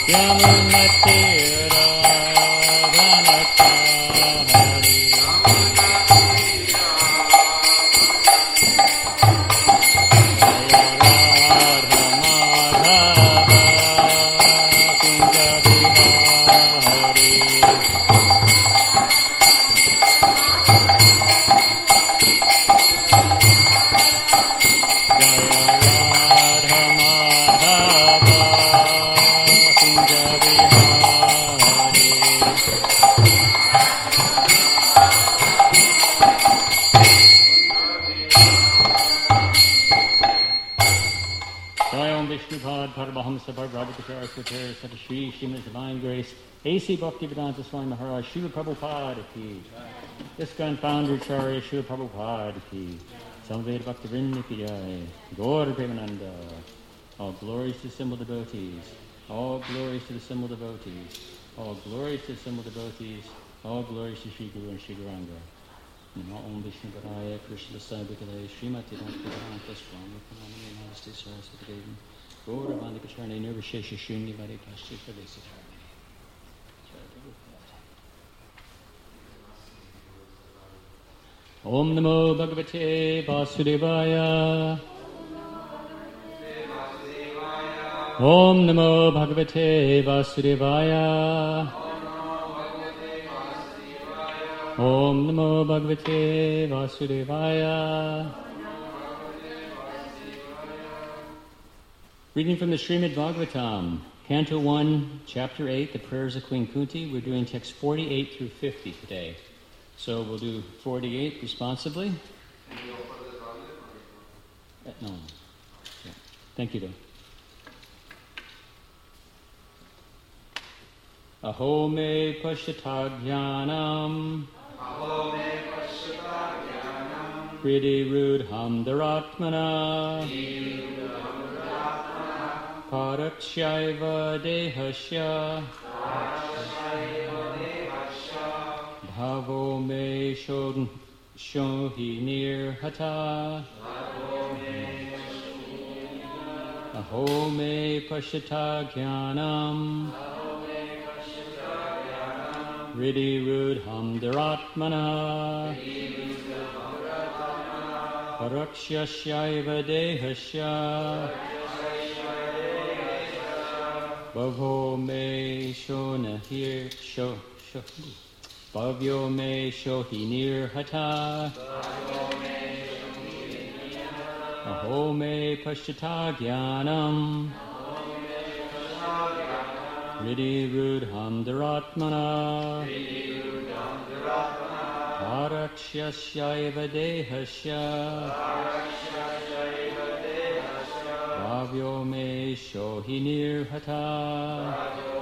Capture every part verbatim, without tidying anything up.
Shri Srimad Divine Grace, A C Bhaktivedanta Swami Maharaj, Srila Prabhupada ki, ISKCON Founder Acharya Srila Prabhupada ki, Samveda Bhaktivinoda ki jai, Gaura Premananda, all glories to the simple devotees, all glories to the simple devotees, all glories to the simple devotees, all glories to Sri Guru and Sri Gauranga. Namo Om Vishnu Padaya Krishna Sabhikale Srimati Bhaktivedanta Swami Pranamani Namaste Saraswati Devi. Gaura Vandikacharne Nirvishesha Shunyavadi Pashchita Vesatarne. Om Namo Bhagavate Vasudevaya. Om Namo Bhagavate Vasudevaya. Om Namo Bhagavate Vasudevaya. Reading from the Srimad Bhagavatam, Canto one, Chapter eight, The Prayers of Queen Kunti. We're doing text forty-eight through fifty today. So we'll do forty-eight responsibly. Uh, no. Yeah. Thank you, though. Aho me pashyatagyanam. Aho me pashyatagyanam. Priti rudham dharatmana. Parakshaiva dehasya. Bhavo me shohi nirhata. Aho me pashyata jnanam. Riddhi rudham dharatmana. Parakshaiva dehasya. Bhavo me shonahir sho sho Bhavyo me shohi nirhata. Aho me pashyata jnanam. Riddhi rudham dharatmana. Parakshaiva dehasya. Bhavyo me shohi nirhata.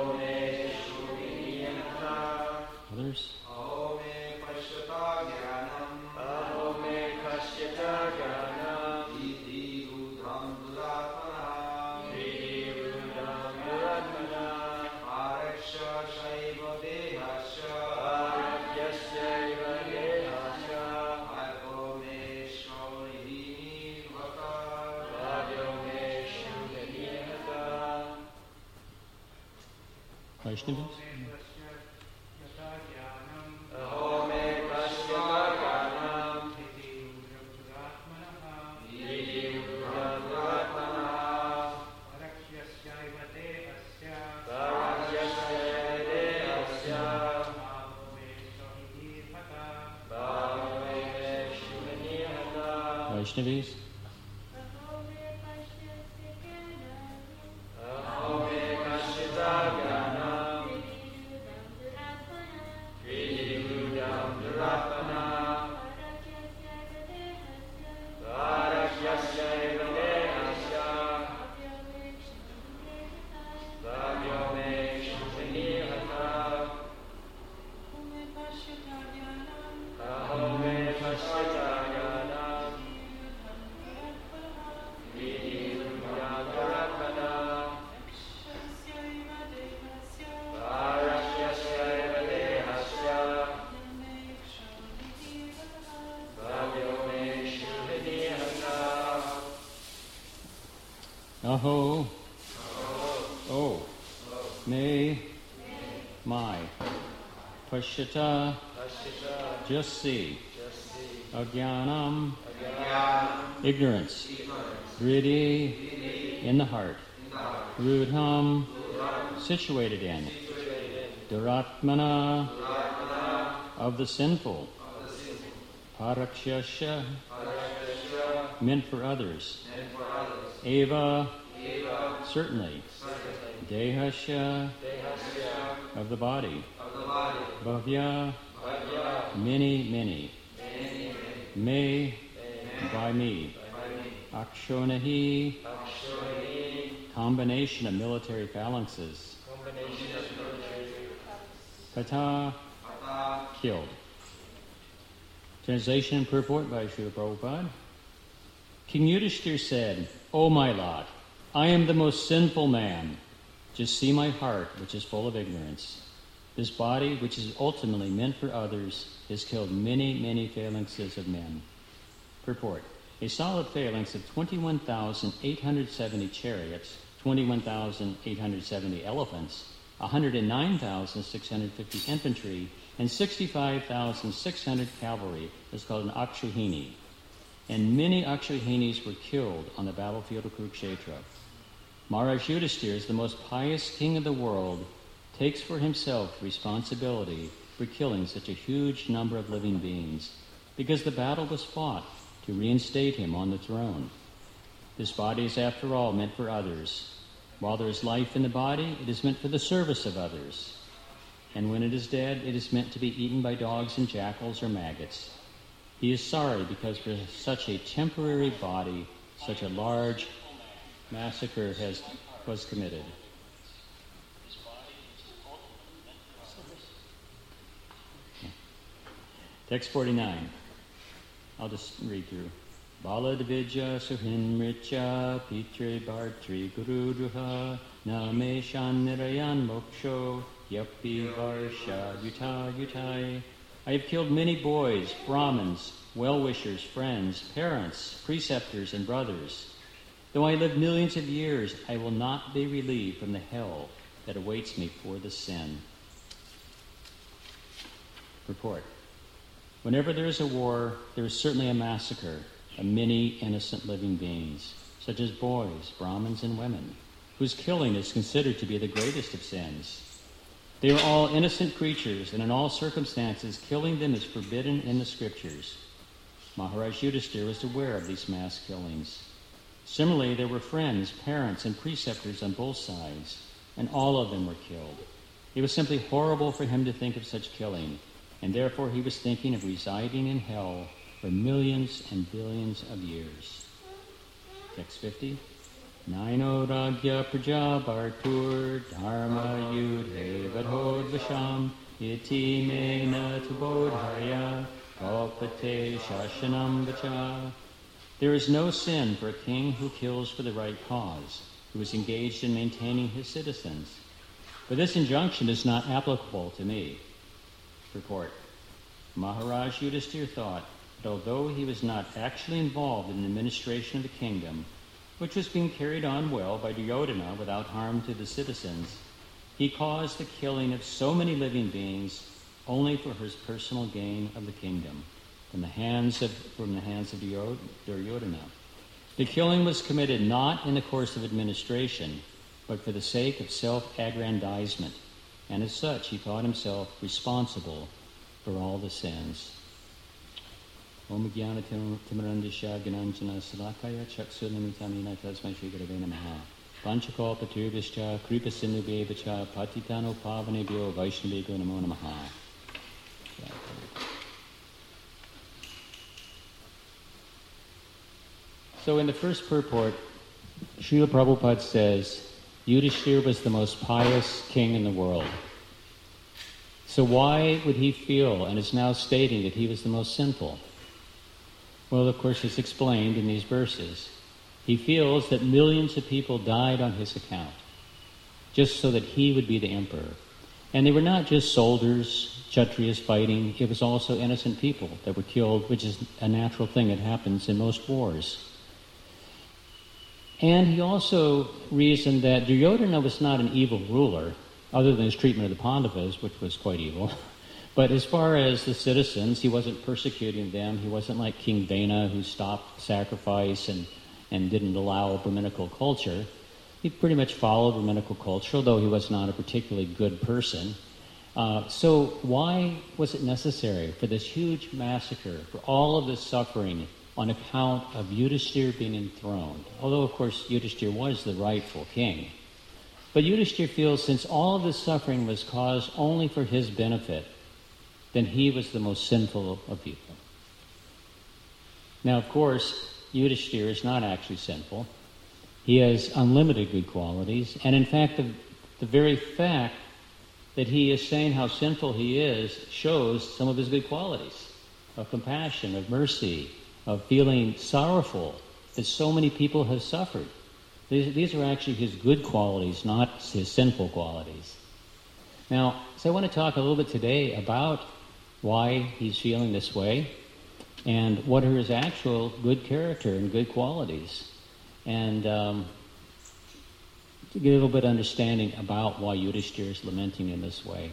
Others? Aho me pashyata jnanam. Aho me pashyata jnanam. Iti rudham dharatmana. Iti rudham dharatmana. Parakshaiva dehasya. Parakshaiva dehasya. Bhavo me shohi nirhata. Bhavyo me shohi nirhata. Vaishnavas? Vaishnavis? Aho. Oh. may, my, pashyata, just see, agyanam, ignorance, vriddhi, in the heart, rudham, situated in, duratmana, of the sinful, parakshasya, meant for others, eva, certainly, dehasya, of the body, bhavya, many, many, may, by me, akshonahi, combination of military phalanxes, kata, killed. Translation and purport by Srila Prabhupada. King Yudhishthira said, O my Lord, I am the most sinful man. Just see my heart, which is full of ignorance. This body, which is ultimately meant for others, has killed many, many phalanxes of men. Purport. A solid phalanx of twenty-one thousand eight hundred seventy chariots, twenty-one thousand eight hundred seventy elephants, one hundred nine thousand six hundred fifty infantry, and sixty-five thousand six hundred cavalry is called an Akshauhini. And many Akshauhinis were killed on the battlefield of Kurukshetra. Maharaj Yudhishthira, the most pious king of the world, takes for himself responsibility for killing such a huge number of living beings, because the battle was fought to reinstate him on the throne. This body is, after all, meant for others. While there is life in the body, it is meant for the service of others. And when it is dead, it is meant to be eaten by dogs and jackals or maggots. He is sorry because for such a temporary body, such a large massacre has was committed. Text forty-nine. I'll just read through. Baladvija suhinmritya pitre bhartri gurudruha nameshan nirayan moksho yapi varsha yuta yutai. I have killed many boys, Brahmins, well-wishers, friends, parents, preceptors, and brothers. Though I live millions of years, I will not be relieved from the hell that awaits me for this sin. Report. Whenever there is a war, there is certainly a massacre of many innocent living beings, such as boys, Brahmins, and women, whose killing is considered to be the greatest of sins. They are all innocent creatures, and in all circumstances, killing them is forbidden in the scriptures. Maharaj Yudhishthira was aware of these mass killings. Similarly, there were friends, parents, and preceptors on both sides, and all of them were killed. It was simply horrible for him to think of such killing, and therefore he was thinking of residing in hell for millions and billions of years. Text fifty. Naino ragya praja bhartur dharma yudhe vadhod vasham iti me na tubodhaya kalpate shashanam vacha. There is no sin for a king who kills for the right cause, who is engaged in maintaining his citizens. But this injunction is not applicable to me. Report. Maharaj Yudhishthira thought that although he was not actually involved in the administration of the kingdom, which was being carried on well by Duryodhana without harm to the citizens, he caused the killing of so many living beings only for his personal gain of the kingdom, from the hands of, from the hands of Duryodhana. The killing was committed not in the course of administration, but for the sake of self-aggrandizement, and as such he thought himself responsible for all the sins. Om Jnana Timarandisha Gyananjana Salakaya Chaksunamithamina Tasmai Shri Gurave Namaha Panchakalpa Tirvischa Kripa Sindhu Vacha Patitano Pavanebhyo Vaishnavego Namo Namaha. So in the first purport, Srila Prabhupada says, Yudhishthira was the most pious king in the world. So why would he feel, and is now stating, that he was the most sinful? Well, of course, it's explained in these verses. He feels that millions of people died on his account, just so that he would be the emperor. And they were not just soldiers, Kshatriyas fighting, it was also innocent people that were killed, which is a natural thing that happens in most wars. And he also reasoned that Duryodhana was not an evil ruler, other than his treatment of the Pandavas, which was quite evil. But as far as the citizens, he wasn't persecuting them. He wasn't like King Vena, who stopped sacrifice and, and didn't allow Brahminical culture. He pretty much followed Brahminical culture, although he was not a particularly good person. Uh, so why was it necessary for this huge massacre, for all of this suffering on account of Yudhishthira being enthroned? Although, of course, Yudhishthira was the rightful king. But Yudhishthira feels since all of this suffering was caused only for his benefit, then he was the most sinful of people. Now, of course, Yudhishthira is not actually sinful. He has unlimited good qualities, and in fact, the, the very fact that he is saying how sinful he is shows some of his good qualities of compassion, of mercy, of feeling sorrowful that so many people have suffered. These, these are actually his good qualities, not his sinful qualities. Now, so I want to talk a little bit today about why he's feeling this way and what are his actual good character and good qualities. And um, to get a little bit of understanding about why Yudhishthira is lamenting in this way.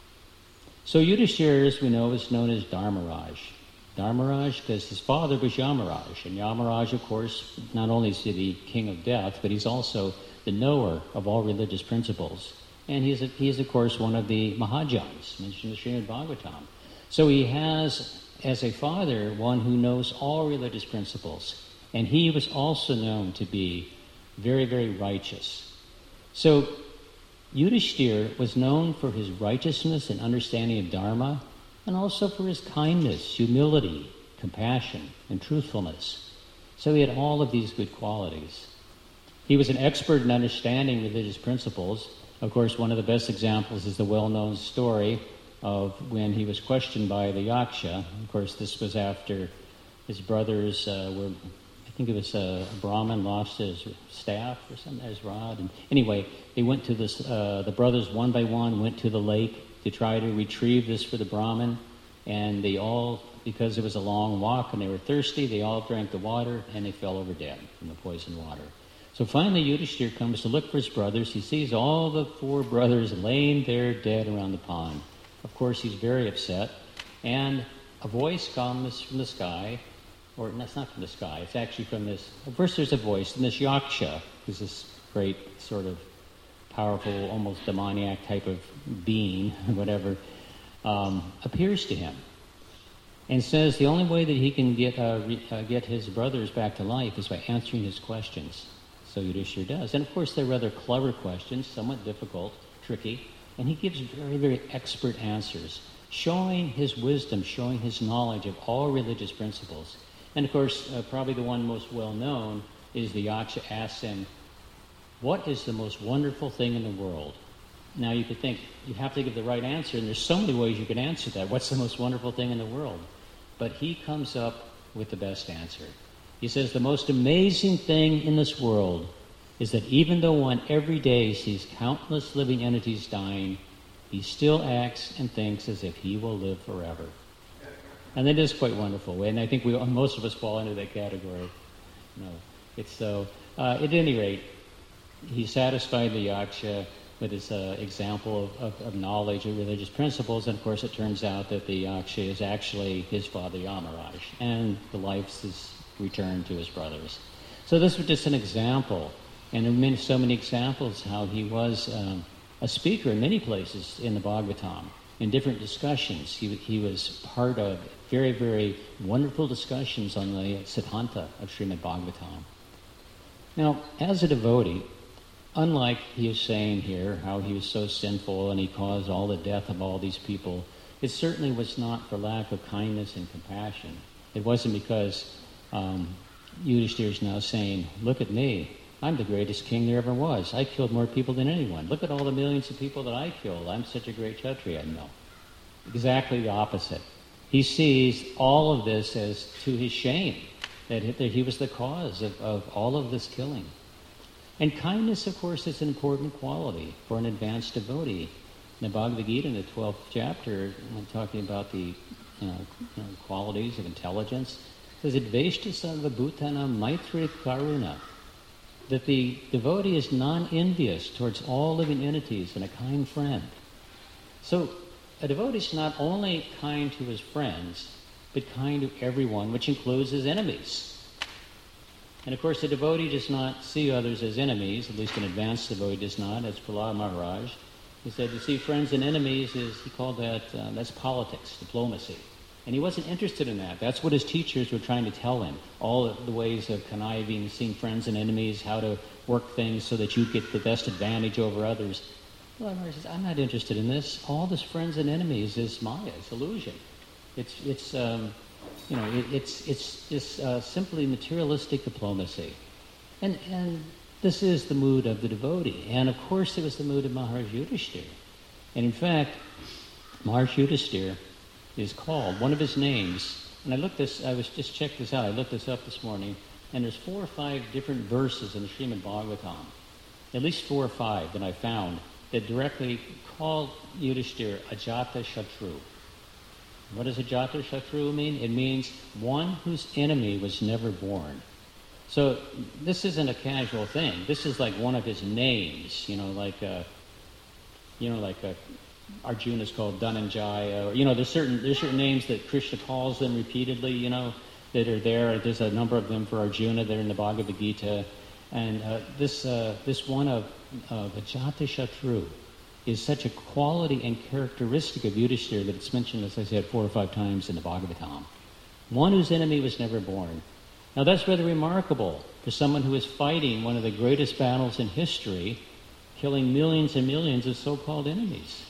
So Yudhishthira, as we know, is known as Dharmaraj. Dharmaraj because his father was Yamaraj. And Yamaraj, of course, not only is he the king of death, but he's also the knower of all religious principles. And he's, a, he's of course, one of the Mahajans mentioned in the Srimad Bhagavatam. So he has, as a father, one who knows all religious principles. And he was also known to be very, very righteous. So Yudhishthira was known for his righteousness and understanding of Dharma, and also for his kindness, humility, compassion, and truthfulness. So he had all of these good qualities. He was an expert in understanding religious principles. Of course, one of the best examples is the well-known story of when he was questioned by the Yaksha. Of course, this was after his brothers uh, were, I think it was uh, a Brahmin lost his staff or something, his rod. And anyway, they went to this, uh, the brothers one by one went to the lake to try to retrieve this for the Brahmin. And they all, because it was a long walk and they were thirsty, they all drank the water and they fell over dead from the poisoned water. So finally Yudhishthira comes to look for his brothers. He sees all the four brothers laying there dead around the pond. Of course, he's very upset. And a voice comes from the sky, or it's not from the sky, it's actually from this, first there's a voice, and this Yaksha, who's this great sort of powerful, almost demoniac type of being, whatever, um, appears to him and says the only way that he can get uh, re- uh, get his brothers back to life is by answering his questions. So Yudhishthira does. And of course they're rather clever questions, somewhat difficult, tricky, and he gives very, very expert answers, showing his wisdom, showing his knowledge of all religious principles. And of course, uh, probably the one most well-known is the Yaksha asks him, what is the most wonderful thing in the world? Now you could think, you have to give the right answer, and there's so many ways you can answer that. What's the most wonderful thing in the world? But he comes up with the best answer. He says, the most amazing thing in this world is that even though one every day sees countless living entities dying, he still acts and thinks as if he will live forever. And that is quite wonderful. And I think we, most of us fall into that category. No, it's so. Uh, at any rate, he satisfied the Yaksha with his uh, example of, of, of knowledge of religious principles. And of course, it turns out that the Yaksha is actually his father Yamaraj, and the life is returned to his brothers. So this was just an example. And there are many, so many examples how he was um, a speaker in many places in the Bhagavatam, in different discussions. He, he was part of very, very wonderful discussions on the Siddhanta of Srimad Bhagavatam. Now, as a devotee, unlike he is saying here, how he was so sinful and he caused all the death of all these people, it certainly was not for lack of kindness and compassion. It wasn't because um, Yudhishthira is now saying, look at me, I'm the greatest king there ever was. I killed more people than anyone. Look at all the millions of people that I killed. I'm such a great Kshatriya. No. Exactly the opposite. He sees all of this as to his shame, that he was the cause of, of all of this killing. And kindness, of course, is an important quality for an advanced devotee. In the Bhagavad Gita, in the twelfth chapter, when talking about the you know, you know, qualities of intelligence, it says, Adveshta Sarva Bhutana Maitri Karuna. that the devotee is non-envious towards all living entities and a kind friend. So a devotee is not only kind to his friends, but kind to everyone, which includes his enemies. And of course, the devotee does not see others as enemies, at least an advanced devotee does not, as Prahlad Maharaj. He said to see friends and enemies is, he called that, uh, that's politics, diplomacy. And he wasn't interested in that. That's what his teachers were trying to tell him. All of the ways of conniving, seeing friends and enemies, how to work things so that you get the best advantage over others. Well, Maharaj says, I'm not interested in this. All this friends and enemies is Maya, it's illusion. It's, it's um, you know, it, it's, it's just uh, simply materialistic diplomacy. And, and this is the mood of the devotee. And of course it was the mood of Maharaj Yudhishthira. And in fact, Maharaj Yudhishthira is called, one of his names, and I looked this, I was just checked this out, I looked this up this morning, and there's four or five different verses in the Srimad Bhagavatam, at least four or five that I found, that directly call Yudhishthira Ajata Shatru. What does Ajata Shatru mean? It means one whose enemy was never born. So this isn't a casual thing. This is like one of his names, you know, like a, you know, like a, Arjuna is called Dhananjaya, or, you know, there's certain there's certain names that Krishna calls them repeatedly, you know, that are there. There's a number of them for Arjuna. They're in the Bhagavad Gita. And uh, this uh, this one of, of Ajata Shatru is such a quality and characteristic of Yudhishthira that it's mentioned, as I said, four or five times in the Bhagavatam. One whose enemy was never born. Now that's rather remarkable for someone who is fighting one of the greatest battles in history, killing millions and millions of so-called enemies.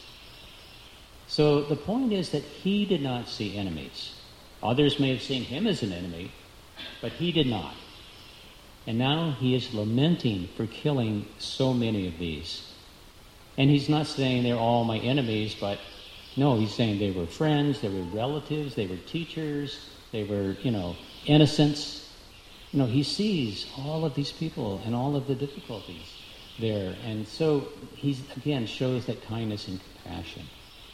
So the point is that he did not see enemies. Others may have seen him as an enemy, but he did not. And now he is lamenting for killing so many of these. And he's not saying they're all my enemies, but no, he's saying they were friends, they were relatives, they were teachers, they were, you know, innocents. You know, he sees all of these people and all of the difficulties there. And so he, again, shows that kindness and compassion.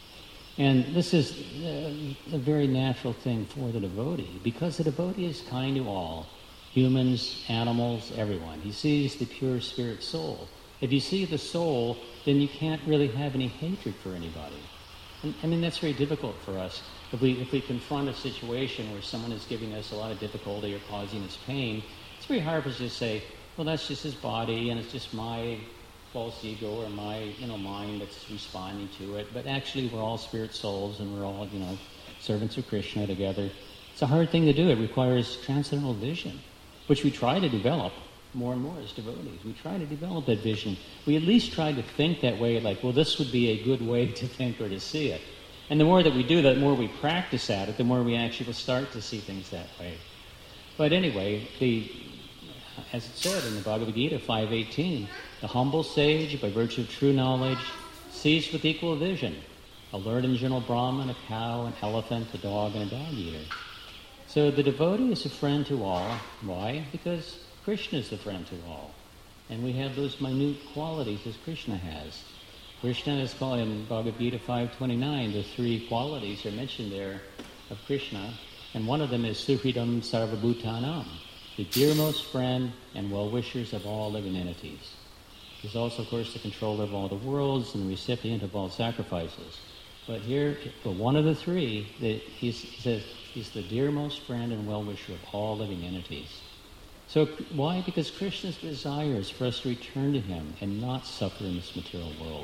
And this is a, a very natural thing for the devotee, because the devotee is kind to all, humans, animals, everyone. He sees the pure spirit soul. If you see the soul, then you can't really have any hatred for anybody. And, I mean, that's very difficult for us. If we, if we confront a situation where someone is giving us a lot of difficulty or causing us pain, it's very hard for us to say, well, that's just his body, and it's just my false ego or my, you know, mind that's responding to it. But actually, we're all spirit souls, and we're all, you know, servants of Krishna together. It's a hard thing to do. It requires transcendental vision, which we try to develop more and more as devotees. We try to develop that vision. We at least try to think that way, like, well, this would be a good way to think or to see it. And the more that we do that, the more we practice at it, the more we actually will start to see things that way. But anyway, the as it said in the Bhagavad Gita five eighteen, the humble sage, by virtue of true knowledge, sees with equal vision a learned and gentle Brahman, a cow, an elephant, a dog, and a dog-eater. So the devotee is a friend to all. Why? Because Krishna is the friend to all. And we have those minute qualities as Krishna has. Krishna is called in Bhagavad Gita five twenty-nine, the three qualities are mentioned there of Krishna, and one of them is Suhridam Sarvabhutanam, the dearmost friend and well-wishers of all living entities. He's also, of course, the controller of all the worlds and the recipient of all sacrifices. But here, for one of the three, that he's, he says he's the dearmost friend and well-wisher of all living entities. So why? Because Krishna's desire is for us to return to him and not suffer in this material world.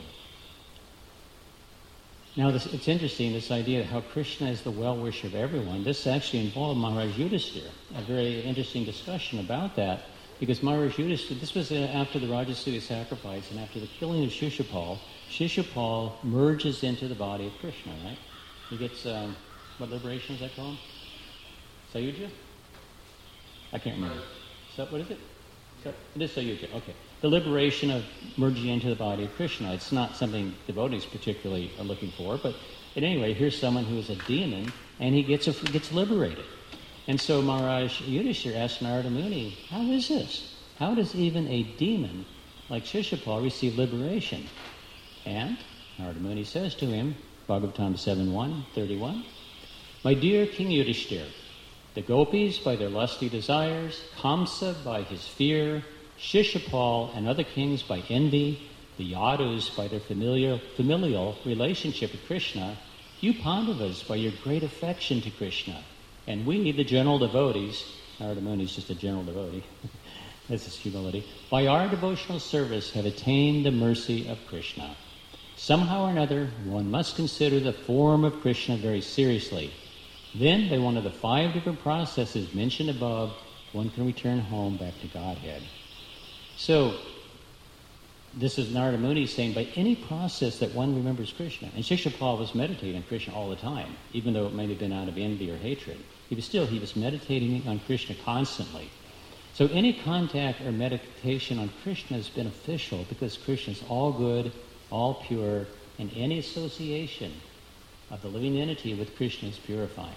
Now, this, it's interesting, this idea of how Krishna is the well-wisher of everyone. This actually involved Maharaj Yudhishthira, a very interesting discussion about that, because Maharaj Yudhishthira, this was after the Rajasuya sacrifice and after the killing of Shishupal. Shishupal merges into the body of Krishna, right? He gets, um, what liberation is that called? Sayuja? I can't remember. So, what is it? So, it is Sayuja, okay. The liberation of merging into the body of Krishna. It's not something devotees particularly are looking for, but at any rate, here's someone who is a demon, and he gets a, gets liberated. And so Maharaj Yudhishthira asked Narada Muni, how is this? How does even a demon like Shishupal receive liberation? And Narada Muni says to him, Bhagavatam seven one thirty-one, my dear King Yudhishthira, the gopis by their lusty desires, Kamsa by his fear, Shishupal and other kings by envy, the Yadus by their familial, familial relationship with Krishna, you Pandavas by your great affection to Krishna, and we, the general devotees, Narada Muni is just a general devotee, that's his humility, by our devotional service have attained the mercy of Krishna. Somehow or another, one must consider the form of Krishna very seriously. Then, by one of the five different processes mentioned above, one can return home back to Godhead. So, this is Narada Muni saying, by any process that one remembers Krishna, and Shishupal was meditating on Krishna all the time, even though it may have been out of envy or hatred, he was still, he was meditating on Krishna constantly. So any contact or meditation on Krishna is beneficial because Krishna is all good, all pure, and any association of the living entity with Krishna is purifying.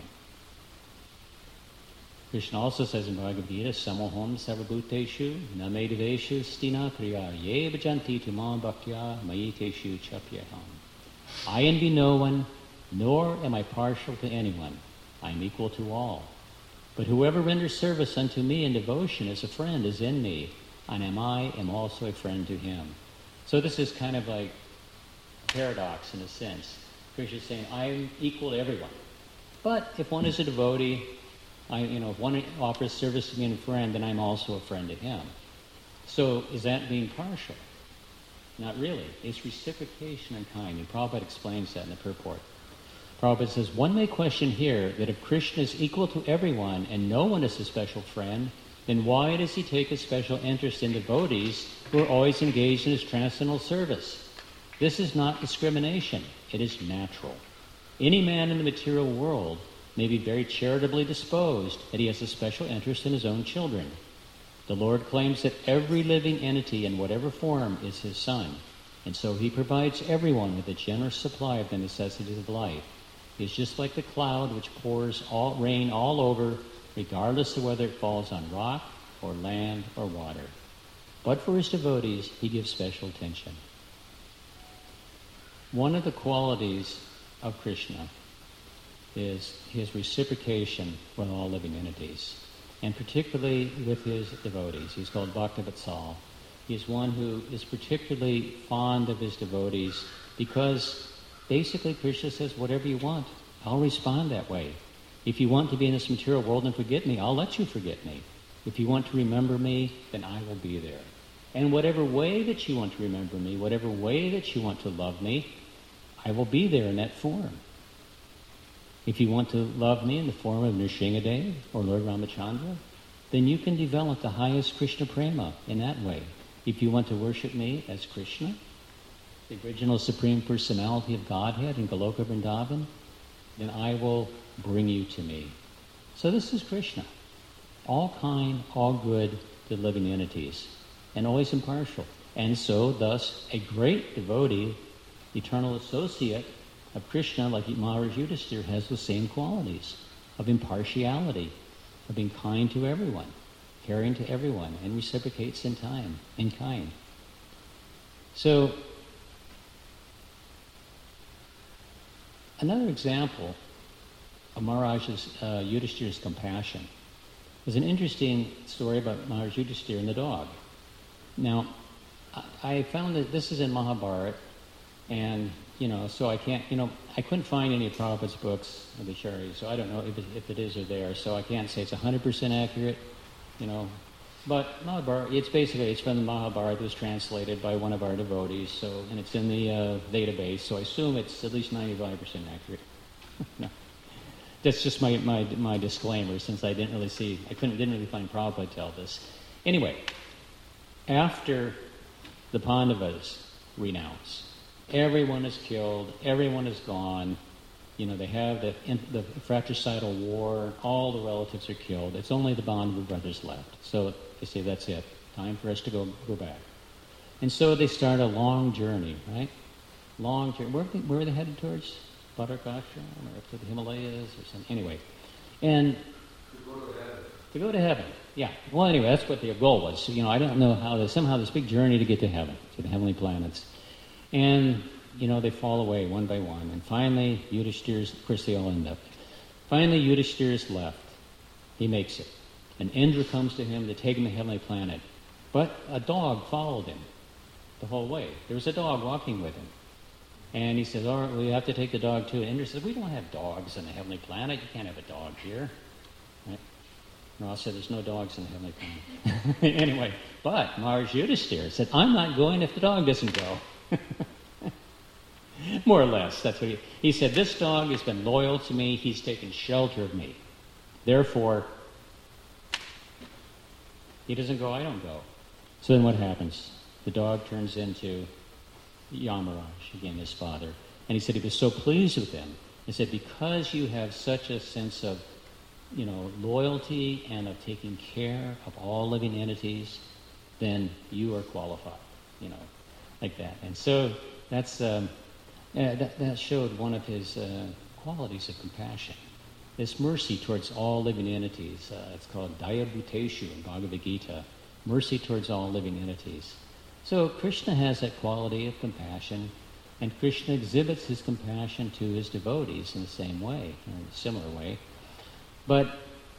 Krishna also says in Bhagavad Gita, Samoham sarvabhuteshu namedaveshu stina priya ye bhajanti tumam bhaktya mayiteshu chapyaham. I envy no one, nor am I partial to anyone. I am equal to all. But whoever renders service unto me in devotion as a friend is in me, and am I am also a friend to him. So this is kind of like a paradox in a sense. Krishna is saying, I am equal to everyone. But if one is a devotee, I, you know, if one offers service to me and a friend, then I'm also a friend to him. So is that being partial? Not really. It's reciprocation and kind. And Prabhupada explains that in the purport. Prabhupada says, one may question here that if Krishna is equal to everyone and no one is a special friend, then why does he take a special interest in devotees who are always engaged in his transcendental service? This is not discrimination. It is natural. Any man in the material world may be very charitably disposed that he has a special interest in his own children. The Lord claims that every living entity in whatever form is his son, and so he provides everyone with a generous supply of the necessities of life. He is just like the cloud which pours all, rain all over, regardless of whether it falls on rock or land or water. But for his devotees, he gives special attention. One of the qualities of Krishna is his reciprocation with all living entities, and particularly with his devotees. He's called Bhaktavatsal. He is one who is particularly fond of his devotees because basically Krishna says, whatever you want, I'll respond that way. If you want to be in this material world and forget me, I'll let you forget me. If you want to remember me, then I will be there. And whatever way that you want to remember me, whatever way that you want to love me, I will be there in that form. If you want to love me in the form of Nrsingadev or Lord Ramachandra, then you can develop the highest Krishna prema in that way. If you want to worship me as Krishna, the original Supreme Personality of Godhead in Goloka Vrindavan, then I will bring you to me. So this is Krishna, all kind, all good to living entities, and always impartial. And so, thus, a great devotee, eternal associate of Krishna, like Maharaj Yudhisthira, has the same qualities of impartiality, of being kind to everyone, caring to everyone, and reciprocates in time, in kind. So, another example of Maharaj's uh, Yudhishthira's compassion is an interesting story about Maharaj Yudhisthira and the dog. Now, I found that this is in Mahabharata, and, you know, so I can't, you know, I couldn't find any of Prabhupada's books of the Acharya, so I don't know if it, if it is or there, so I can't say it's one hundred percent accurate, you know. But Mahabharata, it's basically, it's from the Mahabharata, it was translated by one of our devotees, so, and it's in the uh, database, so I assume it's at least ninety-five percent accurate. No. That's just my, my my disclaimer, since I didn't really see, I couldn't didn't really find Prabhupada tell this. Anyway, after the Pandavas renounce, everyone is killed, everyone is gone, you know, they have the, the fratricidal war, all the relatives are killed, it's only the Pandava brothers left. So they say, that's it, time for us to go go back. And so they start a long journey, right? Long journey. Where, where are they headed towards? Bhadraka Ashram or up to the Himalayas or something. Anyway, and to go to heaven. To go to heaven, yeah. Well, anyway, that's what their goal was. So, you know, I don't know how they somehow this big journey to get to heaven, to the heavenly planets, and you know they fall away one by one, and finally Yudhishthira's, of course, they all end up. Finally, Yudhishthira's left. He makes it, and Indra comes to him to take him to the heavenly planet. But a dog followed him the whole way. There was a dog walking with him. And he says, all right, well, you have to take the dog too. And Indra says, we don't have dogs on the heavenly planet. You can't have a dog here. Right? Ross said, there's no dogs on the heavenly planet. Anyway, but Maharaj Yudhisthira said, I'm not going if the dog doesn't go. More or less, that's what he... He said, this dog has been loyal to me. He's taken shelter of me. Therefore, he doesn't go, I don't go. So then what happens? The dog turns into Yamaraj, again, his father. And he said he was so pleased with him. He said, because you have such a sense of, you know, loyalty and of taking care of all living entities, then you are qualified, you know, like that. And so that's um, uh, that, that showed one of his uh, qualities of compassion. This mercy towards all living entities. Uh, it's called Daya Bhuteshu in Bhagavad Gita. Mercy towards all living entities. So Krishna has that quality of compassion, and Krishna exhibits his compassion to his devotees in the same way, in a similar way. But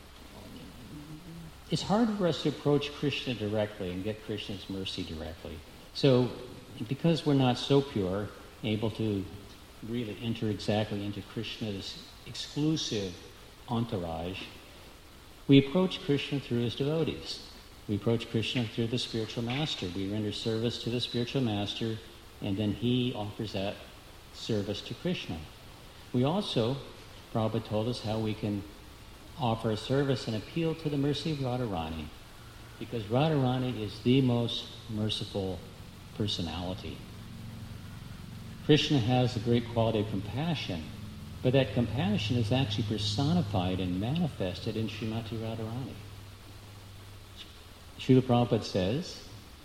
it's hard for us to approach Krishna directly and get Krishna's mercy directly. So because we're not so pure, able to really enter exactly into Krishna's exclusive entourage, we approach Krishna through his devotees. We approach Krishna through the spiritual master. We render service to the spiritual master, and then he offers that service to Krishna. We also, Prabhupada told us how we can offer a service and appeal to the mercy of Radharani, because Radharani is the most merciful personality. Krishna has the great quality of compassion, but that compassion is actually personified and manifested in Srimati Radharani. Srila Prabhupada says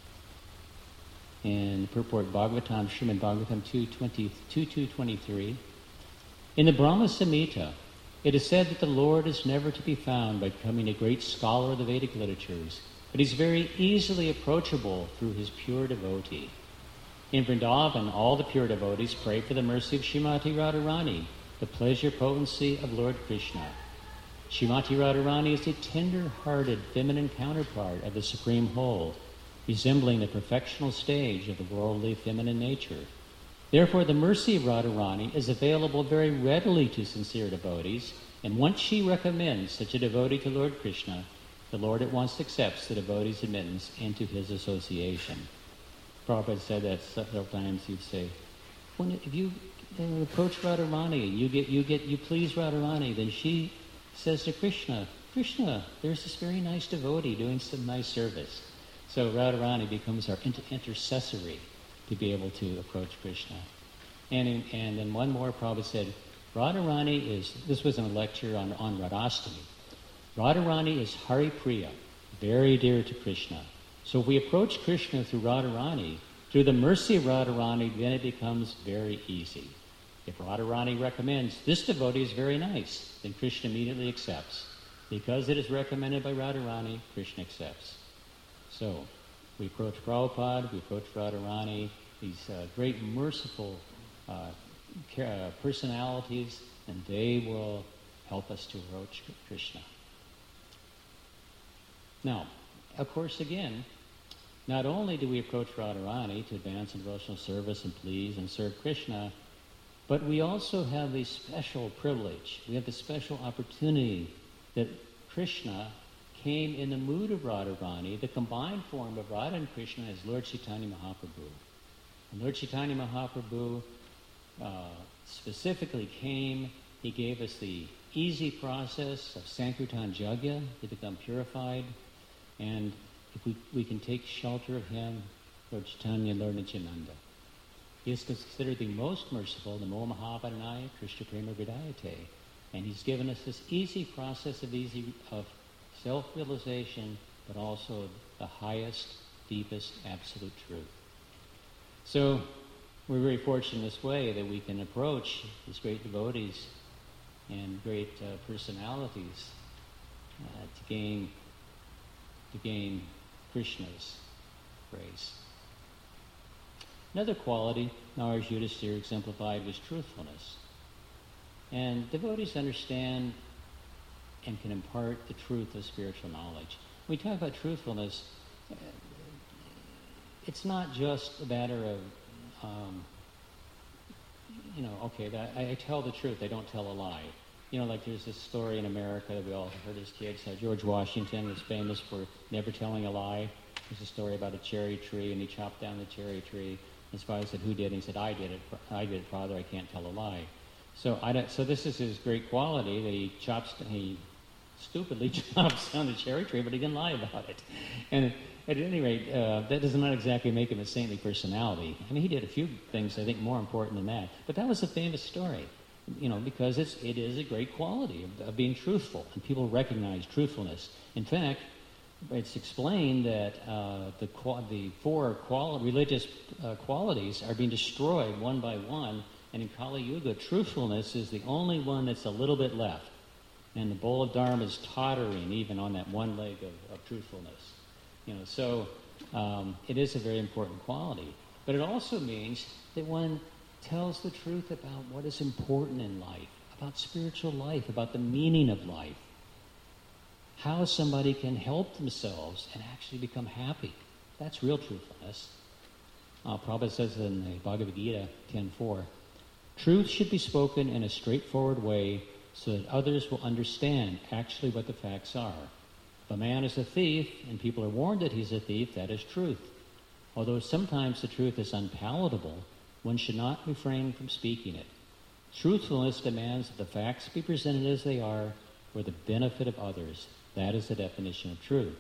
in Purport Bhagavatam, Srimad Bhagavatam two two twenty-three, in the Brahma Samhita, it is said that the Lord is never to be found by becoming a great scholar of the Vedic literatures, but he's very easily approachable through his pure devotee. In Vrindavan, all the pure devotees pray for the mercy of Srimati Radharani, the pleasure potency of Lord Krishna. Srimati Radharani is a tender-hearted feminine counterpart of the Supreme Whole, resembling the perfectional stage of the worldly feminine nature. Therefore, the mercy of Radharani is available very readily to sincere devotees, and once she recommends such a devotee to Lord Krishna, the Lord at once accepts the devotee's admittance into his association. Prabhupada said that several times. He'd say, when, if you uh, approach Radharani, you get, you get, you please Radharani, then she says to Krishna, Krishna, there's this very nice devotee doing some nice service. So Radharani becomes our inter- intercessory to be able to approach Krishna. And in, and then one more, Prabhupada said, Radharani is, this was in a lecture on, on Radhastami, Radharani is Hari Priya, very dear to Krishna. So if we approach Krishna through Radharani, through the mercy of Radharani, then it becomes very easy. If Radharani recommends, this devotee is very nice, then Krishna immediately accepts. Because it is recommended by Radharani, Krishna accepts. So, we approach Prabhupada, we approach Radharani, these uh, great merciful uh, uh, personalities, and they will help us to approach Krishna. Now, of course, again, not only do we approach Radharani to advance in devotional service and please and serve Krishna, but we also have the special privilege, we have the special opportunity that Krishna came in the mood of Radharani. The combined form of Radha and Krishna is Lord Chaitanya Mahaprabhu. And Lord Chaitanya Mahaprabhu uh, specifically came, he gave us the easy process of Sankirtan Yajna to become purified, and if we, we can take shelter of him, Lord Chaitanya, Lord Nityananda. He is considered the most merciful, the Namo Mahavadhanaya Krishna Prema Vidayate. And he's given us this easy process of easy of self-realization, but also the highest, deepest, absolute truth. So we're very fortunate in this way that we can approach these great devotees and great uh, personalities uh, to gain to gain Krishna's grace. Another quality Maharaj Yudhisthira exemplified was truthfulness. And devotees understand and can impart the truth of spiritual knowledge. When we talk about truthfulness, it's not just a matter of, um, you know, okay, that, I, I tell the truth, I don't tell a lie. You know, like there's this story in America that we all heard as kids. Uh, George Washington was famous for never telling a lie. There's a story about a cherry tree, and he chopped down the cherry tree. His father said, "Who did?" And he said, "I did it. I did it, Father. I can't tell a lie." So, I don't, so this is his great quality that he chops. He stupidly chops down the cherry tree, but he didn't lie about it. And at any rate, uh, that does not exactly make him a saintly personality. I mean, he did a few things I think more important than that. But that was a famous story. You know, because it's, it is a great quality of, of being truthful, and people recognize truthfulness. In fact, it's explained that uh, the the four quali- religious uh, qualities are being destroyed one by one, and in Kali Yuga, truthfulness is the only one that's a little bit left. And the bowl of Dharma is tottering even on that one leg of, of truthfulness. You know, so um, it is a very important quality. But it also means that one tells the truth about what is important in life, about spiritual life, about the meaning of life, how somebody can help themselves and actually become happy. That's real truthfulness. Uh, Prabhupada says in the Bhagavad Gita ten four, truth should be spoken in a straightforward way so that others will understand actually what the facts are. If a man is a thief and people are warned that he's a thief, that is truth. Although sometimes the truth is unpalatable, one should not refrain from speaking it. Truthfulness demands that the facts be presented as they are for the benefit of others. That is the definition of truth.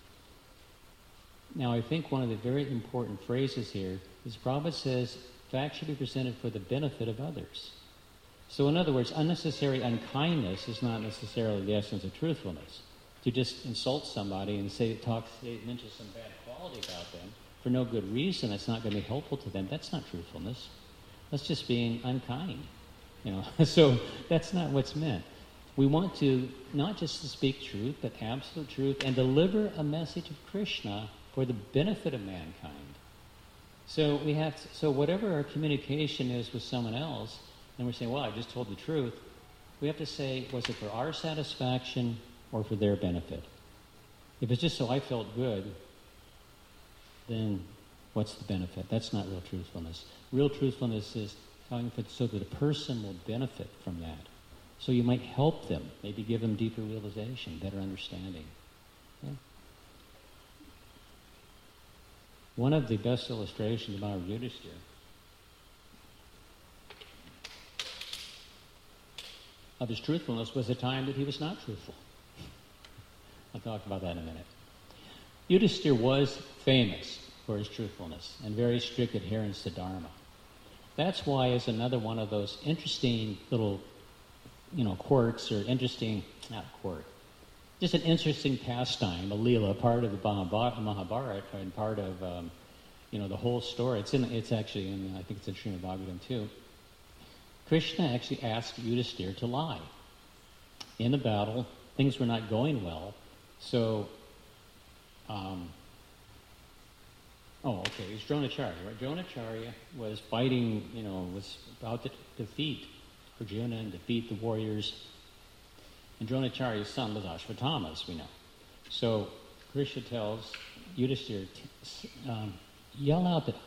Now, I think one of the very important phrases here is Prabhupada says facts should be presented for the benefit of others. So in other words, unnecessary unkindness is not necessarily the essence of truthfulness. To just insult somebody and say, talk, say, mention some bad quality about them for no good reason that's not going to be helpful to them, that's not truthfulness. That's just being unkind. You know, so that's not what's meant. We want to not just to speak truth, but absolute truth, and deliver a message of Krishna for the benefit of mankind. So we have to, so whatever our communication is with someone else, and we're saying, well, I just told the truth, we have to say, was it for our satisfaction or for their benefit? If it's just so I felt good, then what's the benefit? That's not real truthfulness. Real truthfulness is telling so that a person will benefit from that. So you might help them, maybe give them deeper realization, better understanding. Okay? One of the best illustrations of our Yudhishthira of his truthfulness was the time that he was not truthful. I'll talk about that in a minute. Yudhishthira was famous for his truthfulness and very strict adherence to Dharma. That's why it's another one of those interesting little, you know, quirks or interesting, not quirk, just an interesting pastime, a Leela, part of the Mahabharata and part of, um, you know, the whole story. It's in, it's actually in, I think it's in Srimad Bhagavatam too. Krishna actually asked Yudhishthira to lie. In the battle, things were not going well, so, um, oh, okay, it was Dronacharya, right? Dronacharya was fighting, you know, was about to defeat Arjuna and defeat the warriors. And Dronacharya's son was Ashvatthama, as we know. So Krishna tells Yudhishthira, um, yell out that...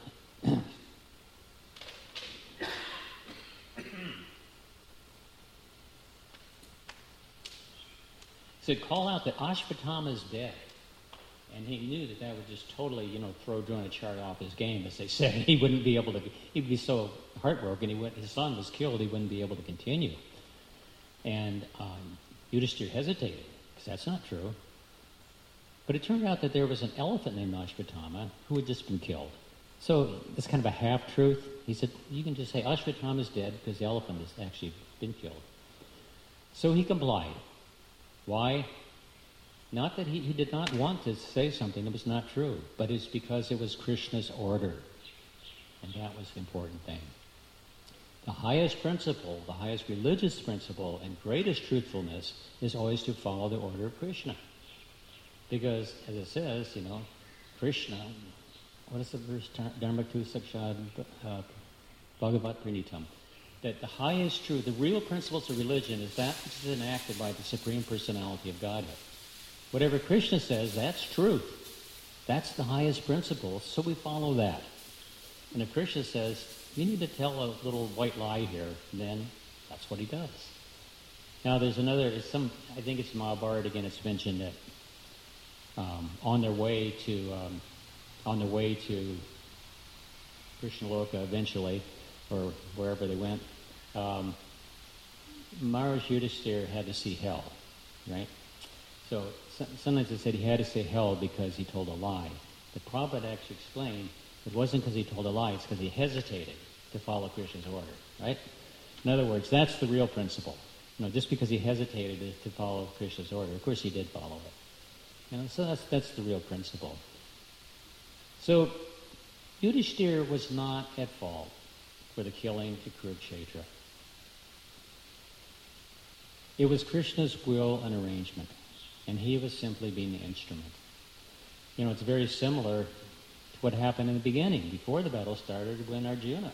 said, call out that Ashvatthama is dead. And he knew that that would just totally, you know, throw Dronacharya off his game, as they say. He wouldn't be able to, he'd be so heartbroken, he would, his son was killed, he wouldn't be able to continue. And um, Yudhishthira hesitated, because that's not true. But it turned out that there was an elephant named Ashvatthama who had just been killed. So it's kind of a half-truth. He said, you can just say Ashvatthama is dead because the elephant has actually been killed. So he complied. Why? Not that he, he did not want to say something that was not true, but it's because it was Krishna's order. And that was the important thing. The highest principle, the highest religious principle, and greatest truthfulness is always to follow the order of Krishna. Because, as it says, you know, Krishna, what is the verse? Dharmaktu Sakshad uh, Bhagavat Prinitam. That the highest truth, the real principles of religion is that which is enacted by the Supreme Personality of Godhead. Whatever Krishna says, that's truth. That's the highest principle, so we follow that. And if Krishna says, you need to tell a little white lie here, then that's what he does. Now there's another, it's some, I think it's Mahabharata again, it's mentioned that um, on their way to, um, on their way to Krishnaloka eventually, or wherever they went, um, Maharaj Yudhishthira had to see hell, right? So sometimes they said he had to say hell because he told a lie. The Prabhupada actually explained it wasn't because he told a lie, it's because he hesitated to follow Krishna's order, right? In other words, that's the real principle. You know, just because he hesitated to follow Krishna's order, of course he did follow it. You know, so that's that's the real principle. So Yudhishthira was not at fault for the killing to Kurukshetra. It was Krishna's will and arrangement, and he was simply being the instrument. You know, it's very similar to what happened in the beginning, before the battle started, when Arjuna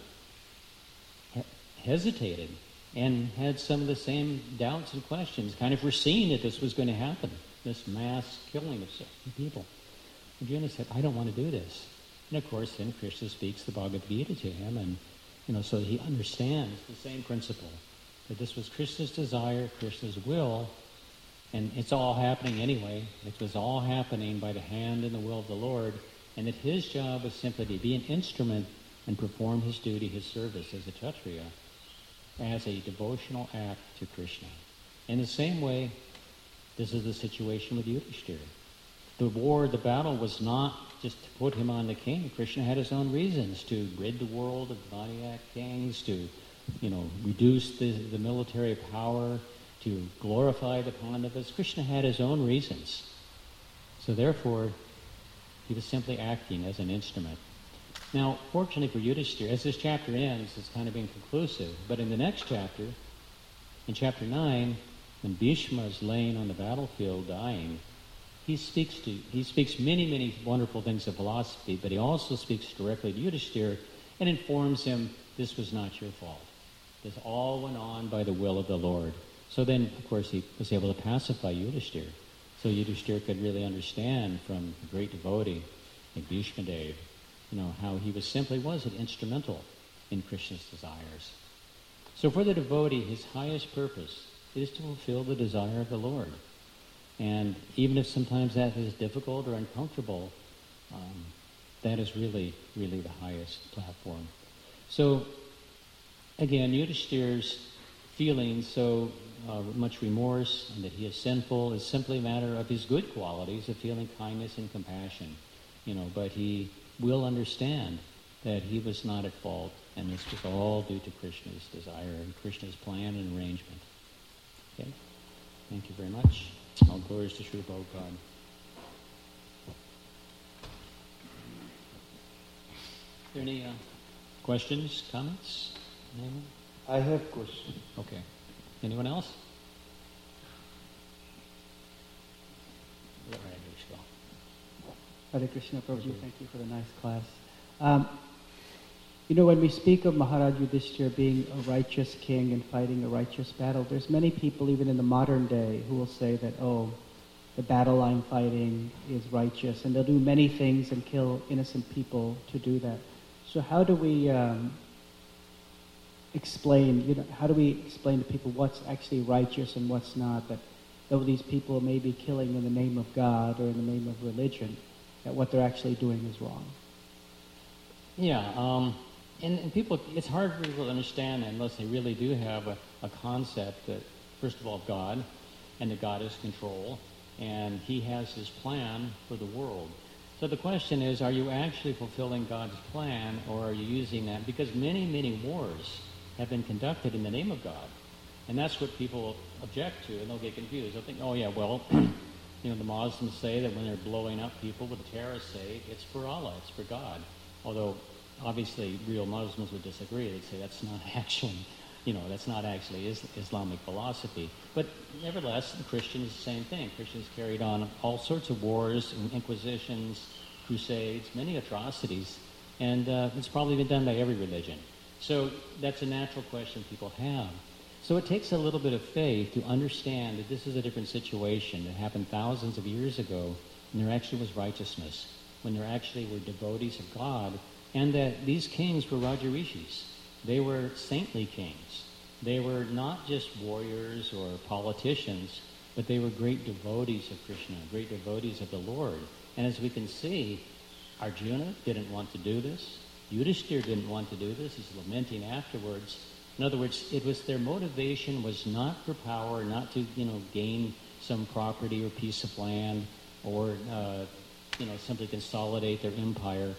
he- hesitated and had some of the same doubts and questions, kind of foreseeing that this was going to happen, this mass killing of so many people. Arjuna said, I don't want to do this. And of course, then Krishna speaks the Bhagavad Gita to him, and you know, so he understands the same principle, that this was Krishna's desire, Krishna's will, and it's all happening anyway. It was all happening by the hand and the will of the Lord, and that his job was simply to be an instrument and perform his duty, his service as a Kshatriya, as a devotional act to Krishna. In the same way, this is the situation with Yudhishthira. The war, the battle was not just to put him on the king. Krishna had his own reasons to rid the world of demoniac kings, to, you know, reduce the, the military power, to glorify the Pandavas. Krishna had his own reasons. So therefore, he was simply acting as an instrument. Now, fortunately for Yudhishthira, as this chapter ends, it's kind of inconclusive. But in the next chapter, in chapter nine, when Bhishma is laying on the battlefield dying, he speaks to he speaks many, many wonderful things of philosophy, but he also speaks directly to Yudhishthira and informs him, this was not your fault. This all went on by the will of the Lord. So then, of course, he was able to pacify Yudhishthira. So Yudhishthira could really understand from the great devotee, like Bhishma Dev, you know, how he was simply was an instrumental in Krishna's desires. So for the devotee, his highest purpose is to fulfill the desire of the Lord. And even if sometimes that is difficult or uncomfortable, um, that is really, really the highest platform. So, again, Yudhishthira's feeling so uh, much remorse and that he is sinful is simply a matter of his good qualities of feeling kindness and compassion, you know, but he will understand that he was not at fault, and this was all due to Krishna's desire and Krishna's plan and arrangement. Okay? Thank you very much. All glories to Srila Prabhupada. Are there any uh, questions, comments? Anyone? I have questions. Okay. Anyone else? Hare Krishna, Prabhuji, thank you for the nice class. Um, you know, when we speak of Maharaj Yudhishthira being a righteous king and fighting a righteous battle, there's many people, even in the modern day, who will say that, oh, the battle I'm fighting is righteous, and they'll do many things and kill innocent people to do that. So how do we um, explain, you know, how do we explain to people what's actually righteous and what's not, that though these people may be killing in the name of God or in the name of religion, that what they're actually doing is wrong? Yeah, um, and, and people, it's hard for people to understand that unless they really do have a, a concept that, first of all, God, and that God is control, and he has his plan for the world. So the question is, are you actually fulfilling God's plan, or are you using that? Because many, many wars have been conducted in the name of God. And that's what people object to, and they'll get confused. They'll think, oh yeah, well, you know, the Muslims say that when they're blowing up people with the terrorists say, it's for Allah, it's for God. Although, obviously, real Muslims would disagree. They'd say that's not actually, you know, that's not actually is, Islamic philosophy. But nevertheless, the Christians, the same thing. Christians carried on all sorts of wars, inquisitions, crusades, many atrocities, and uh, it's probably been done by every religion. So that's a natural question people have. So it takes a little bit of faith to understand that this is a different situation that happened thousands of years ago, and there actually was righteousness. when there actually were devotees of God, and that these kings were Rajarishis. They were saintly kings. They were not just warriors or politicians, but they were great devotees of Krishna, great devotees of the Lord. And as we can see, Arjuna didn't want to do this. Yudhishthira didn't want to do this. He's lamenting afterwards. In other words, it was their motivation was not for power, not to, you know, gain some property or piece of land, or, uh, you know, simply consolidate their empire.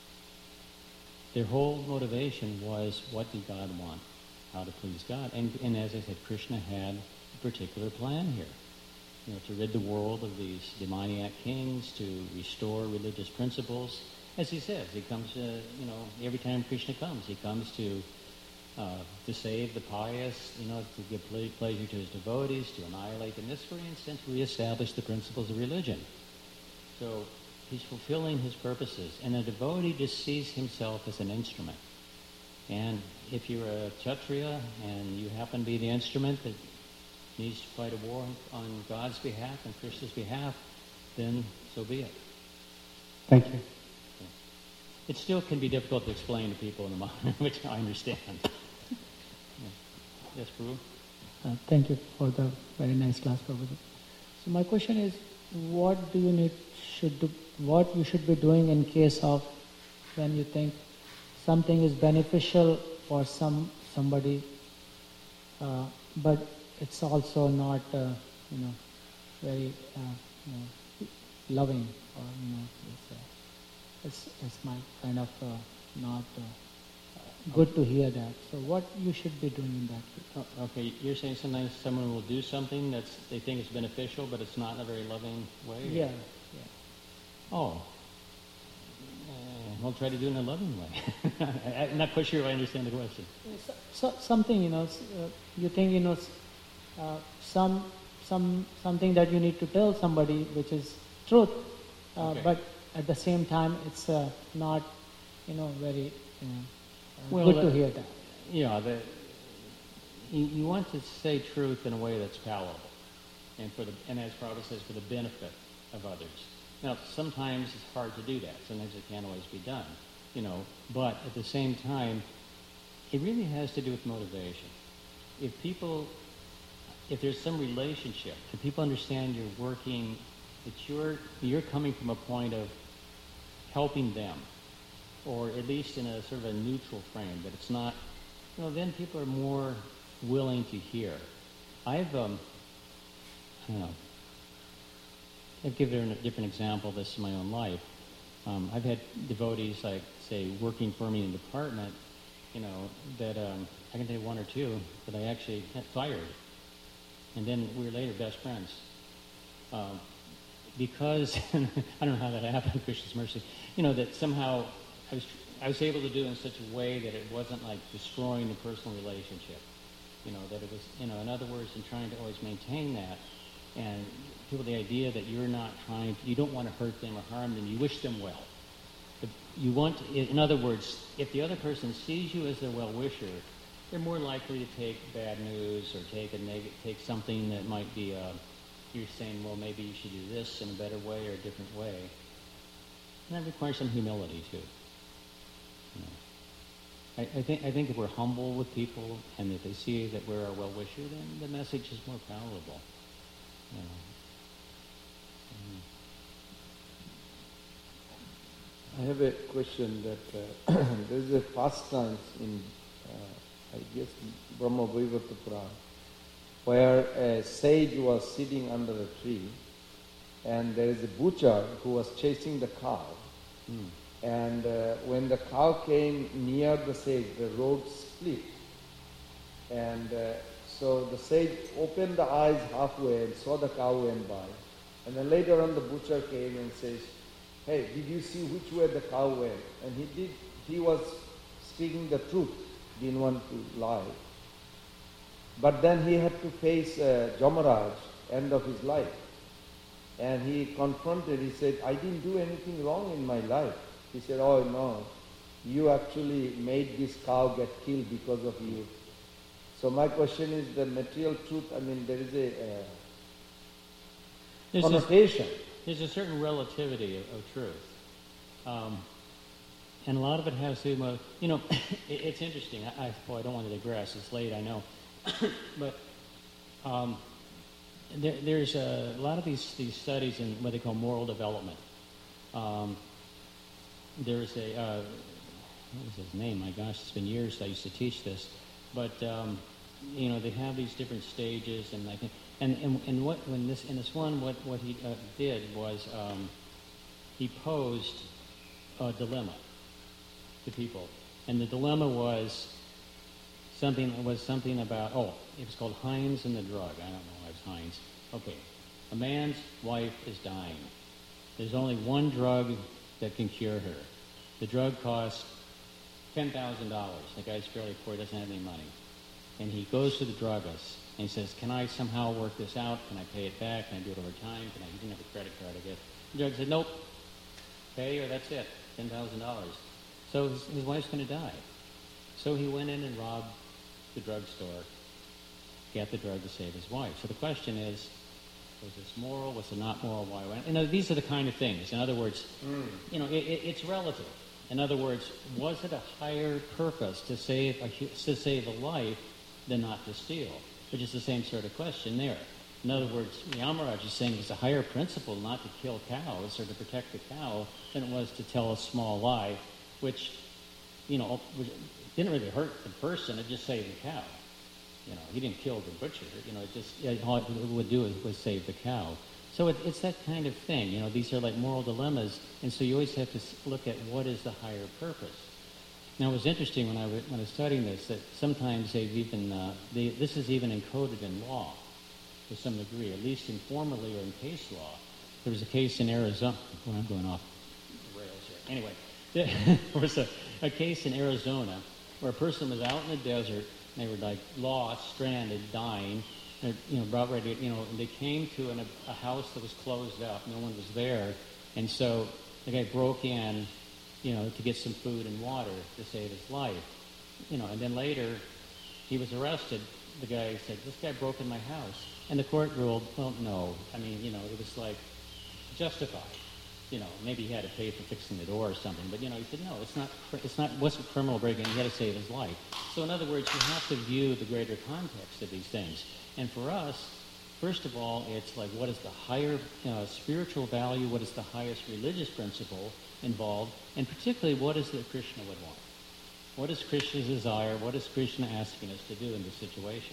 Their whole motivation was, what did God want? How to please God. And, and as I said, Krishna had a particular plan here. You know, to rid the world of these demoniac kings, to restore religious principles. As he says, he comes, uh, you know, every time Krishna comes, he comes to uh, to save the pious, you know, to give ple- pleasure to his devotees, to annihilate the miscreants, and to reestablish the principles of religion. So he's fulfilling his purposes, and a devotee just sees himself as an instrument. And if you're a Kshatriya and you happen to be the instrument that needs to fight a war on God's behalf and Krishna's behalf, then so be it. Thank you. It still can be difficult to explain to people in the modern, which I understand. Yeah. Yes, Prabhu? Uh, thank you for the very nice class, Prabhuji. So my question is, what do you need, should do, what you should be doing in case of when you think something is beneficial for some somebody, uh, but it's also not, uh, you know, very uh, you know, loving, or you know, it's, uh, it's it's my kind of uh, not uh, good to hear that. So what you should be doing in that case? Oh, okay, you're saying sometimes someone will do something that's they think is beneficial, but it's not in a very loving way? Yeah, yeah. Oh. Uh, well, try to do it in a loving way. I'm not quite sure I understand the question. So, so, something, you know, uh, you think, you know, uh, some some something that you need to tell somebody which is truth, uh, Okay. but at the same time it's uh, not, you know, very you know, uh, Well, good to that- hear that. Yeah, the, you, you want to say truth in a way that's palatable, and for the and as Prabhupada says, for the benefit of others. Now, sometimes it's hard to do that. Sometimes it can't always be done, you know. But at the same time, it really has to do with motivation. If people, if there's some relationship, if people understand you're working, that you're you're coming from a point of helping them, or at least in a sort of a neutral frame, that it's not, you know, then people are more willing to hear. I've, um, I don't know, I've given a different example of this in my own life. Um, I've had devotees, like, say, working for me in the department, you know, that um, I can tell you one or two that I actually had fired. And then we were later best friends. Um, because, I don't know how that happened, Krishna's mercy, you know, that somehow I was I was able to do it in such a way that it wasn't like destroying the personal relationship. You know, that it was, you know, in other words, in trying to always maintain that, and people the idea that you're not trying, you don't want to hurt them or harm them, you wish them well. But you want, to, in other words, if the other person sees you as their well-wisher, they're more likely to take bad news or take a neg- take something that might be, uh, you're saying, well, maybe you should do this in a better way or a different way. And that requires some humility, too. You know. I, I think I think if we're humble with people and if they see that we're a well-wisher, then the message is more palatable. You know. I have a question that uh, there is a pastime in, uh, I guess, Brahma Vaivarta Purana, where a sage was sitting under a tree, and there is a butcher who was chasing the cow. Mm. And uh, when the cow came near the sage, the road split. And uh, so the sage opened the eyes halfway and saw the cow went by. And then later on the butcher came and says, hey, did you see which way the cow went? And he did, he was speaking the truth, didn't want to lie. But then he had to face uh, Jamaraj, end of his life. And he confronted, he said, I didn't do anything wrong in my life. He said, oh no, you actually made this cow get killed because of you. So my question is the material truth, I mean there is a uh, There's connotation. A, there's a certain relativity of, of truth. Um, and a lot of it has to do with, you know, it, it's interesting. I, I, boy, I don't want to digress. It's late, I know. But um, there, there's a, a lot of these, these studies in what they call moral development. Um, there's a, uh, what was his name? My gosh, it's been years I used to teach this. But, um, you know, they have these different stages, and I think, and, and, and what, when this, in this one, what, what he uh, did was um, he posed a dilemma to people. And the dilemma was something, was something about, oh, it was called Heinz and the Drug. I don't know why it's Heinz. Okay, a man's wife is dying. There's only one drug that can cure her. The drug costs ten thousand dollars. The guy's fairly poor, doesn't have any money. And he goes to the druggist and he says, can I somehow work this out? Can I pay it back? Can I do it over time? Can I, he didn't have a credit card, I guess. The druggist said, nope, pay or that's it, ten thousand dollars. So his, his wife's going to die. So he went in and robbed the drugstore, got the drug to save his wife. So the question is, was this moral? Was it not moral? Why? You know, these are the kind of things. In other words, mm. you know, it, it, it's relative. In other words, was it a higher purpose to save a, to save a life than not to steal? Which is the same sort of question there. In other words, Yamaraj is saying it's a higher principle not to kill cows or to protect the cow than it was to tell a small lie, which, you know, didn't really hurt the person. It just saved the cow. You know, he didn't kill the butcher. You know, it just it, all it would do was save the cow. So it, it's that kind of thing. You know, these are like moral dilemmas, and so you always have to look at what is the higher purpose. Now, it was interesting when I was, when I was studying this that sometimes they've even uh, they, this is even encoded in law to some degree, at least informally or in case law. There was a case in Arizona. Well, I'm going off the rails here. Anyway, there was a, a case in Arizona where a person was out in the desert. They were like lost, stranded, dying. They're, you know, about ready. You know, and they came to an, a house that was closed up. No one was there, and so the guy broke in, you know, to get some food and water to save his life. You know, and then later he was arrested. The guy said, "This guy broke in my house," and the court ruled, "Well, no. I mean, you know, it was like justified. You know, maybe he had to pay for fixing the door or something, but you know, he said, no, it's not. It's not. Wasn't criminal breaking. He had to save his life. So, in other words, you have to view the greater context of these things. And for us, first of all, it's like, what is the higher uh, spiritual value? What is the highest religious principle involved? And particularly, what is that Krishna would want? What is Krishna's desire? What is Krishna asking us to do in this situation?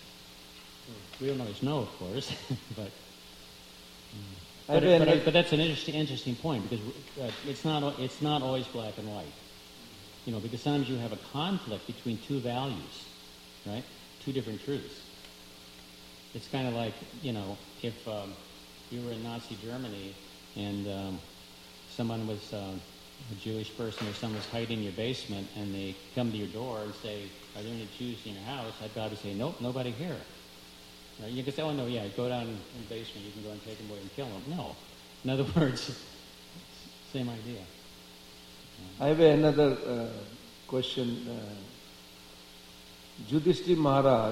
We don't always know, of course, but. Mm. But, it, but, but that's an interesting, interesting point because uh, it's not it's not always black and white, you know. Because sometimes you have a conflict between two values, right? Two different truths. It's kind of like, you know, if um, you were in Nazi Germany and um, someone was uh, a Jewish person or someone was hiding in your basement and they come to your door and say, "Are there any Jews in your house?" I'd probably say, "Nope, nobody here." Right? You can say, oh, no, yeah, go down in the basement, you can go and take them away and kill them. No. In other words, same idea. I have another uh, question. Uh, Yudhishthira Maharaj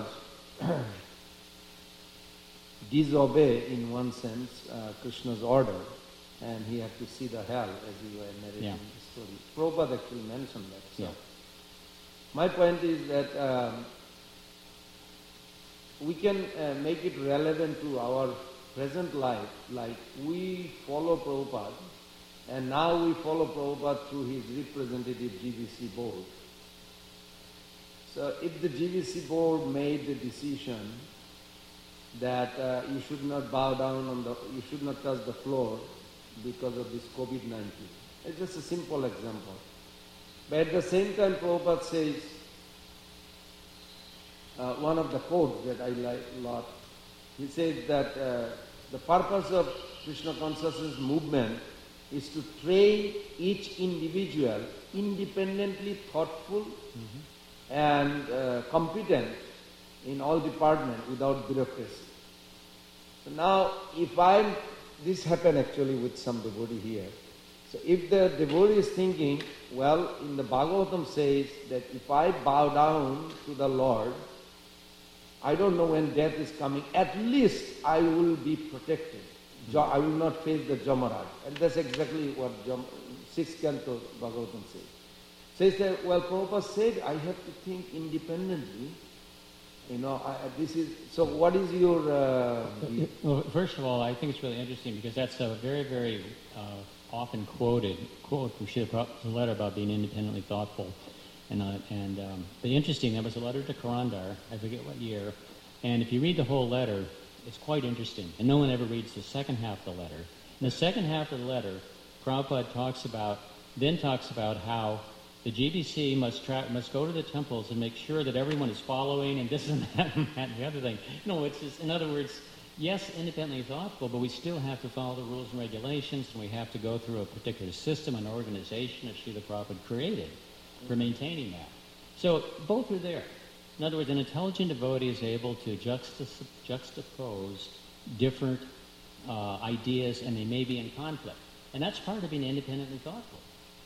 disobey, in one sense, uh, Krishna's order, and he had to see the hell, as you were narrating yeah. the story. Prabhupada actually mentioned that. So yeah. My point is that um, we can uh, make it relevant to our present life, like we follow Prabhupada, and now we follow Prabhupada through his representative G V C board. So if the G V C board made the decision that uh, you should not bow down on the, you should not touch the floor because of this COVID nineteen. It's just a simple example. But at the same time, Prabhupada says, uh, one of the quotes that I like a lot, he says that uh, the purpose of Krishna consciousness movement is to train each individual independently thoughtful mm-hmm. and uh, competent in all departments without bureaucracy. So now, if I'm, this happened actually with some devotee here. So if the devotee is thinking, well, in the Bhagavatam says that if I bow down to the Lord, I don't know when death is coming, at least I will be protected. I will not face the Jamaraj. And that's exactly what Jam sixth canto Bhagavatam says. Says that, well, Prabhupada said, I have to think independently. You know, I, this is, so what is your... Uh, well, first of all, I think it's really interesting because that's a very, very uh, often quoted quote from Srila Prabhupada's letter about being independently thoughtful. And, uh, and um, but interesting, that was a letter to Karandar, I forget what year. And if you read the whole letter, it's quite interesting. And no one ever reads the second half of the letter. In the second half of the letter, Prabhupada talks about, then talks about how the G B C must tra- must go to the temples and make sure that everyone is following and this and that and that and the other thing. No, it's just, in other words, yes, independently thoughtful, but we still have to follow the rules and regulations, and we have to go through a particular system and organization that Srila Prabhupada created for maintaining that. So both are there. In other words, an intelligent devotee is able to juxtas- juxtapose different uh, ideas, and they may be in conflict. And that's part of being independently thoughtful,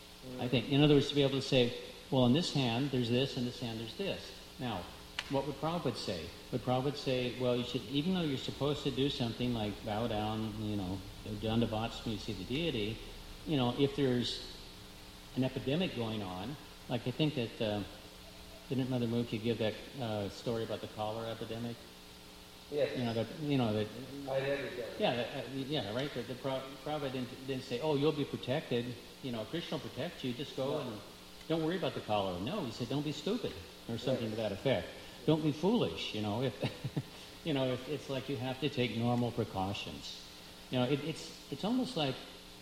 I think. In other words, to be able to say, well, in this hand, there's this, in this hand, there's this. Now, what would Prabhupada say? Would Prabhupada say, well, you should, even though you're supposed to do something like bow down, you know, Dandavatsmi, see the deity, you know, if there's an epidemic going on, like I think that, uh, didn't Mother Mukhi give that uh, story about the cholera epidemic? Yes. You know, that, you know, that, I read it. yeah, that, uh, yeah, right? The, the Pro- Prabhupada didn't, didn't say, oh, you'll be protected, you know, Krishna will protect you, just go No. and don't worry about the cholera. No, he said, don't be stupid, or something Yes. to that effect. Don't be foolish, you know, if, you know, if, it's like you have to take normal precautions. You know, it, it's, it's almost like,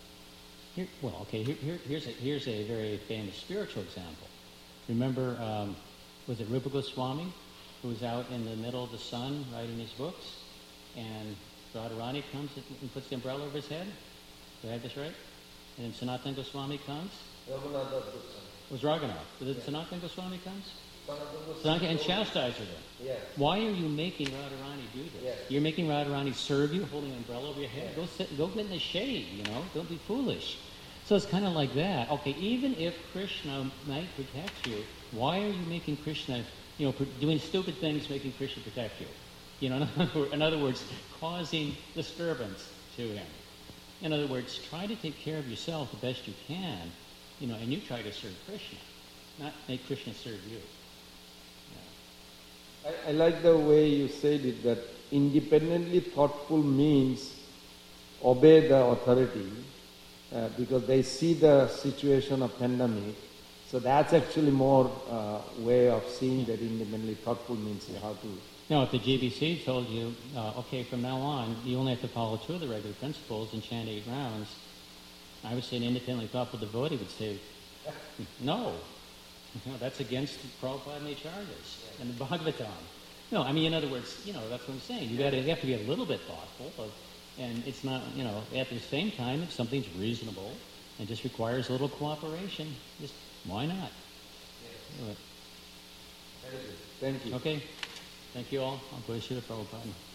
here, well, okay, here, here, here's, a, here's a very famous spiritual example. Remember, um, was it Rupa Goswami, who was out in the middle of the sun writing his books, and Radharani comes and puts the umbrella over his head? Do I have this right? And then Sanatana Goswami comes? Raghunath Das It was Raghunath. Was it Sanatana Goswami comes? Goswami. Sanatana, and chastises her then. Yes. Why are you making Radharani do this? Yes. You're making Radharani serve you, holding an umbrella over your head. Go sit, go get in the shade, you know. Don't be foolish. So it's kind of like that. Okay, even if Krishna might protect you, why are you making Krishna, you know, doing stupid things, making Krishna protect you? You know, in other, words, in other words, causing disturbance to him. In other words, try to take care of yourself the best you can, you know, and you try to serve Krishna, not make Krishna serve you. Yeah. I, I like the way you said it, that independently thoughtful means obey the authority uh, because they see the situation of pandemic. So that's actually more uh, way of seeing that independently thoughtful means how to... Now, if the G B C told you, uh, okay, from now on, you only have to follow two of the regular principles and chant eight rounds, I would say an independently thoughtful devotee would say, no. You know, that's against Prabhupada and the Acharyas and the Bhagavatam. No, I mean, in other words, you know, that's what I'm saying. You, gotta, you have to be a little bit thoughtful, of, and it's not, you know, at the same time, if something's reasonable and just requires a little cooperation, just why not? Yes. Thank you. Okay. Thank you all. I'll go to Srila Prabhupada.